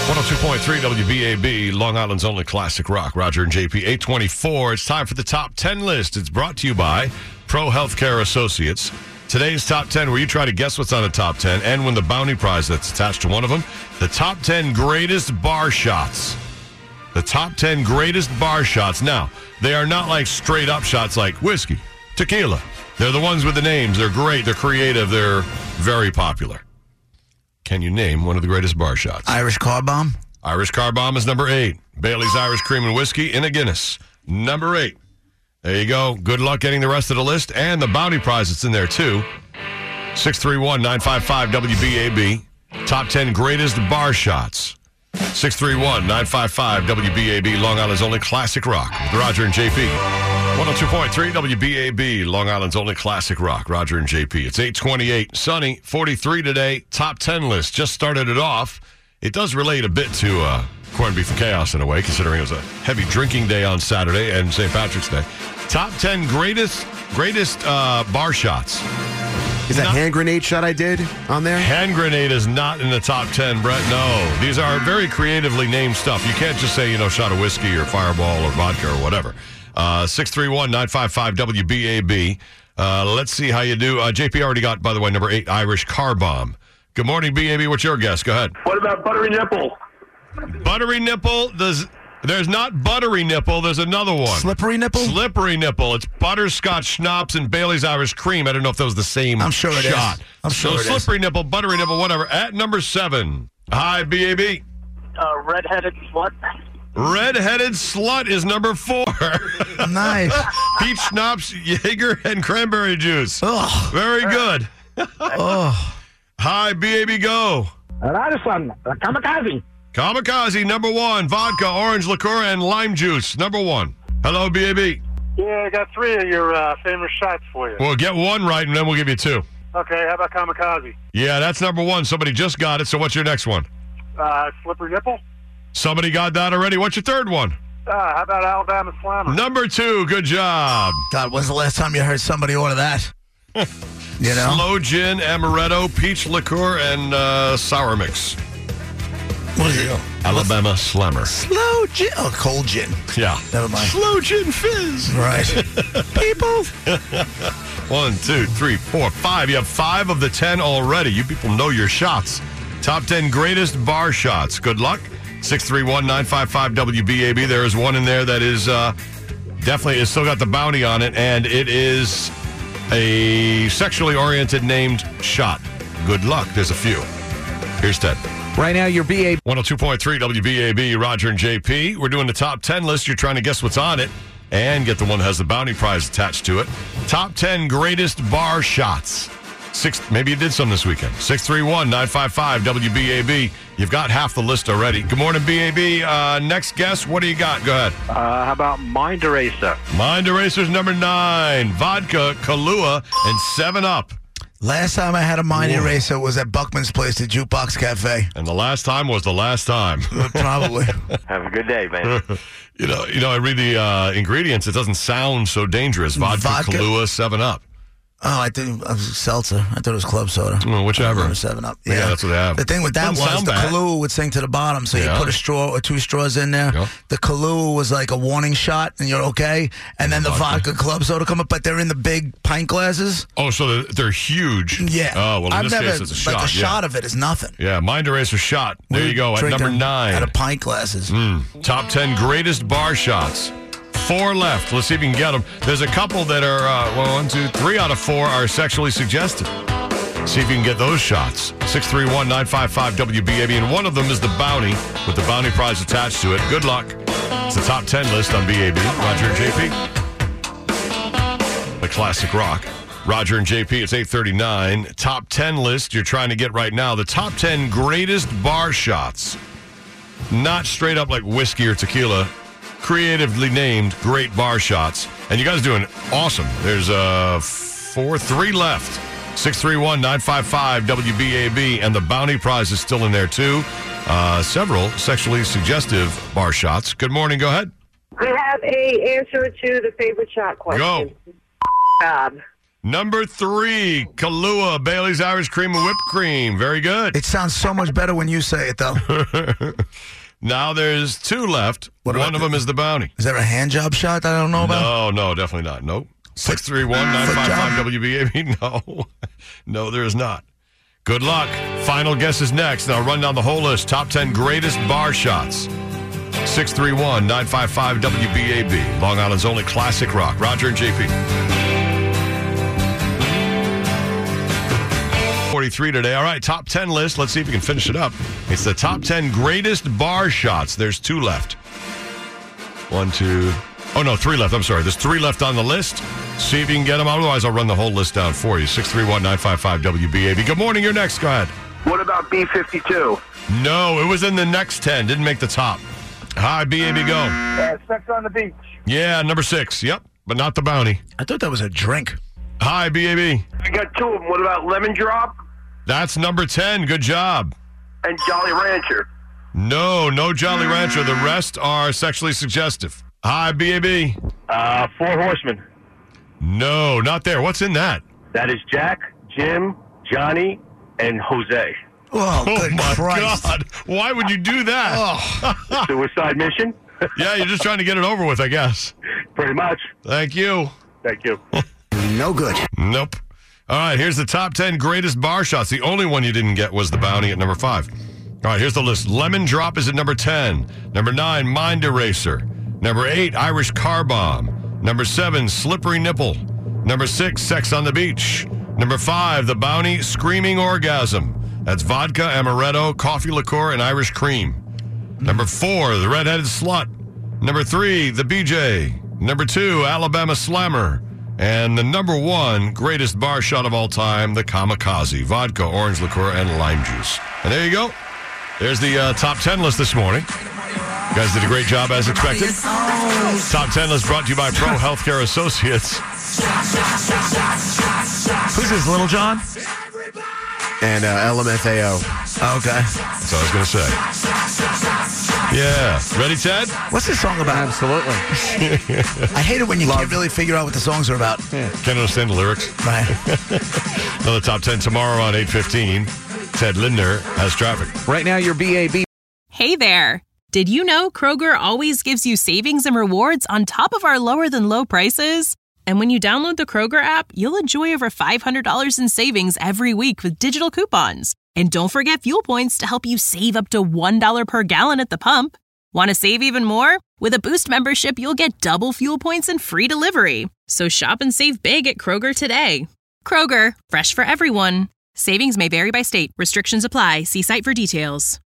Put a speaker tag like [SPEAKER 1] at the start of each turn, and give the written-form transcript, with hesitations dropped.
[SPEAKER 1] 102.3 WBAB, Long Island's only classic rock. Roger and JP, 824. It's time for the top 10 list. It's brought to you by Pro Healthcare Associates. Today's top 10, where you try to guess what's on the top 10 and win the bounty prize that's attached to one of them. The top 10 greatest bar shots. The top 10 greatest bar shots. Now, they are not like straight up shots like whiskey, tequila. They're the ones with the names. They're great. They're creative. They're very popular. Can you name one of the greatest bar shots?
[SPEAKER 2] Irish Car Bomb.
[SPEAKER 1] Irish Car Bomb is number 8. Bailey's Irish Cream and Whiskey in a Guinness. Number 8. There you go. Good luck getting the rest of the list and the bounty prize that's in there, too. 631-955-WBAB. Top 10 greatest bar shots. 631-955-WBAB. Long Island's only classic rock with Roger and JP. 102.3 WBAB, Long Island's only classic rock. Roger and JP. It's 828. Sunny, 43 today. Top 10 list. Just started it off. It does relate a bit to Corned Beef and Chaos in a way, considering it was a heavy drinking day on Saturday and St. Patrick's Day. Top 10 greatest bar shots.
[SPEAKER 3] Is that hand grenade shot I did on there?
[SPEAKER 1] Hand grenade is not in the top 10, Brett. No. These are very creatively named stuff. You can't just say, shot of whiskey or fireball or vodka or whatever. 631-955-WBAB. Let's see how you do. JP already got, by the way, number 8, Irish Car Bomb. Good morning, BAB. What's your guess? Go ahead.
[SPEAKER 4] What about Buttery Nipple?
[SPEAKER 1] Buttery Nipple? There's not Buttery Nipple. There's another one.
[SPEAKER 2] Slippery Nipple?
[SPEAKER 1] Slippery Nipple. It's butterscotch schnapps and Bailey's Irish Cream. I don't know if that was the same shot.
[SPEAKER 2] I'm sure it is.
[SPEAKER 1] So Slippery Nipple, Buttery Nipple, whatever. At number 7. Hi, BAB.
[SPEAKER 4] Red-headed slut.
[SPEAKER 1] Red-headed slut is number 4.
[SPEAKER 2] Nice.
[SPEAKER 1] Peach schnapps, Jaeger, and cranberry juice.
[SPEAKER 2] Oh.
[SPEAKER 1] Very good.
[SPEAKER 2] Oh.
[SPEAKER 1] Hi, BAB, go.
[SPEAKER 4] Radisson. Kamikaze.
[SPEAKER 1] Kamikaze, number 1. Vodka, orange liqueur, and lime juice, number 1. Hello, BAB.
[SPEAKER 4] Yeah, I got 3 of your famous shots for you.
[SPEAKER 1] Well, get 1 right, and then we'll give you 2.
[SPEAKER 4] Okay, how about Kamikaze?
[SPEAKER 1] Yeah, that's number 1. Somebody just got it, so what's your next one?
[SPEAKER 4] Slippery Nipple.
[SPEAKER 1] Somebody got that already. What's your third one?
[SPEAKER 4] How about Alabama Slammer?
[SPEAKER 1] Number 2. Good job.
[SPEAKER 2] God, when's the last time you heard somebody order that?
[SPEAKER 1] Slow gin, amaretto, peach liqueur, and sour mix.
[SPEAKER 2] What is it?
[SPEAKER 1] Alabama Slammer.
[SPEAKER 2] Slow gin. Oh, cold gin.
[SPEAKER 1] Yeah.
[SPEAKER 2] Never mind.
[SPEAKER 1] Slow gin fizz.
[SPEAKER 2] Right. People.
[SPEAKER 1] 1, 2, 3, 4, 5. You have 5 of the 10 already. You people know your shots. Top 10 greatest bar shots. Good luck. 631-955-WBAB. There is one in there that is definitely has still got the bounty on it, and it is a sexually oriented named shot. Good luck. There's a few. Here's Ted.
[SPEAKER 3] Right now, your BA
[SPEAKER 1] 102.3 WBAB, Roger and JP. We're doing the top 10 list. You're trying to guess what's on it and get the one that has the bounty prize attached to it. Top 10 greatest bar shots. Maybe you did some this weekend. 631-955-WBAB. You've got half the list already. Good morning, BAB. Next guess, what do you got? Go ahead.
[SPEAKER 4] How about Mind Eraser?
[SPEAKER 1] Mind Eraser's number 9. Vodka, Kahlua, and 7-Up.
[SPEAKER 2] Last time I had a mind eraser was at Buckman's place, the Jukebox Cafe.
[SPEAKER 1] And the last time was the last time.
[SPEAKER 2] Probably.
[SPEAKER 4] Have a good day, man.
[SPEAKER 1] I read the ingredients. It doesn't sound so dangerous. Vodka. Kahlua, 7-Up.
[SPEAKER 2] Oh, I think it was seltzer. I thought it was club soda.
[SPEAKER 1] Well, whichever.
[SPEAKER 2] 7-Up.
[SPEAKER 1] Yeah, that's what they have.
[SPEAKER 2] The thing with that was the Kahlua would sink to the bottom, so you put a straw or 2 straws in there. Yeah. The Kahlua was like a warning shot, and you're okay. And then the vodka club soda come up, but they're in the big pint glasses.
[SPEAKER 1] Oh, so they're huge.
[SPEAKER 2] Yeah.
[SPEAKER 1] Oh, well, in this case, it's a shot.
[SPEAKER 2] Like a shot of it is nothing.
[SPEAKER 1] Yeah, Mind Eraser shot. There you go, at number 9.
[SPEAKER 2] Out of pint glasses.
[SPEAKER 1] Top 10 greatest bar shots. 4 left. Let's see if we can get them. There's a couple that are, 1, 2, 3 out of 4 are sexually suggestive. See if you can get those shots. 631-955-WBAB. And one of them is the bounty with the bounty prize attached to it. Good luck. It's the top 10 list on BAB. Roger and JP. The classic rock. Roger and JP, it's 8:39. Top 10 list you're trying to get right now. The top 10 greatest bar shots. Not straight up like whiskey or tequila. Creatively named great bar shots. And you guys are doing awesome. There's 3 left. 631-955-WBAB. And the bounty prize is still in there, too. Several sexually suggestive bar shots. Good morning. Go ahead.
[SPEAKER 5] I have a answer to the favorite shot question.
[SPEAKER 1] Go.
[SPEAKER 5] Job.
[SPEAKER 1] Number 3, Kahlua, Bailey's Irish Cream and Whipped Cream. Very good.
[SPEAKER 2] It sounds so much better when you say it, though.
[SPEAKER 1] Now there's 2 left. One of them is the Bounty.
[SPEAKER 2] Is there a hand job shot that I don't know about?
[SPEAKER 1] No, definitely not. Nope. 631-955-WBAB. No. No, there is not. Good luck. Final guess is next. Now run down the whole list. Top 10 greatest bar shots. 631-955-WBAB. Long Island's only classic rock. Roger and JP. 43 today. All right, top 10 list. Let's see if we can finish it up. It's the top 10 greatest bar shots. There's 2 left. 1, 2. Oh, no, 3 left. I'm sorry. There's 3 left on the list. See if you can get them. Otherwise, I'll run the whole list down for you. 631-955-WBAB. Good morning. You're next. Go ahead.
[SPEAKER 4] What about B-52?
[SPEAKER 1] No, it was in the next 10. Didn't make the top. Hi, BAB, go.
[SPEAKER 4] Sex on the Beach.
[SPEAKER 1] Yeah, number 6. Yep, but not the Bounty.
[SPEAKER 2] I thought that was a drink.
[SPEAKER 1] Hi, BAB.
[SPEAKER 4] I got 2 of them. What about Lemon Drop?
[SPEAKER 1] That's number 10. Good job.
[SPEAKER 4] And Jolly Rancher.
[SPEAKER 1] No Jolly Rancher. The rest are sexually suggestive. Hi, BAB.
[SPEAKER 4] 4 Horsemen.
[SPEAKER 1] No, not there. What's in that?
[SPEAKER 4] That is Jack, Jim, Johnny, and Jose.
[SPEAKER 2] Oh, good
[SPEAKER 1] my
[SPEAKER 2] Christ.
[SPEAKER 1] God. Why would you do that?
[SPEAKER 4] Suicide Mission?
[SPEAKER 1] Yeah, you're just trying to get it over with, I guess.
[SPEAKER 4] Pretty much.
[SPEAKER 1] Thank you.
[SPEAKER 4] Thank you.
[SPEAKER 3] No good.
[SPEAKER 1] Nope. All right, here's the top 10 greatest bar shots. The only one you didn't get was the Bounty at number 5. All right, here's the list. Lemon Drop is at number 10. Number 9, Mind Eraser. Number 8, Irish Car Bomb. Number 7, Slippery Nipple. Number 6, Sex on the Beach. Number 5, the Bounty Screaming Orgasm. That's vodka, amaretto, coffee liqueur, and Irish cream. Number 4, the Redheaded Slut. Number 3, the BJ. Number 2, Alabama Slammer. And the number 1 greatest bar shot of all time, the Kamikaze. Vodka, orange liqueur, and lime juice. And there you go. There's the top 10 list this morning. You guys did a great job as expected. Top 10 list brought to you by Pro Healthcare Associates.
[SPEAKER 2] Who's this, Little John?
[SPEAKER 3] And LMFAO.
[SPEAKER 2] Okay.
[SPEAKER 1] That's what I was going to say. Yeah. Ready, Ted?
[SPEAKER 2] What's this song about?
[SPEAKER 3] Absolutely.
[SPEAKER 2] I hate it when you can't really figure out what the songs are about.
[SPEAKER 3] Yeah.
[SPEAKER 1] Can't understand the lyrics.
[SPEAKER 2] Right.
[SPEAKER 1] Another top 10 tomorrow on 8:15. Ted Lindner has traffic.
[SPEAKER 3] Right now, your BAB.
[SPEAKER 5] Hey there. Did you know Kroger always gives you savings and rewards on top of our lower than low prices? And when you download the Kroger app, you'll enjoy over $500 in savings every week with digital coupons. And don't forget fuel points to help you save up to $1 per gallon at the pump. Want to save even more? With a Boost membership, you'll get double fuel points and free delivery. So shop and save big at Kroger today. Kroger, fresh for everyone. Savings may vary by state. Restrictions apply. See site for details.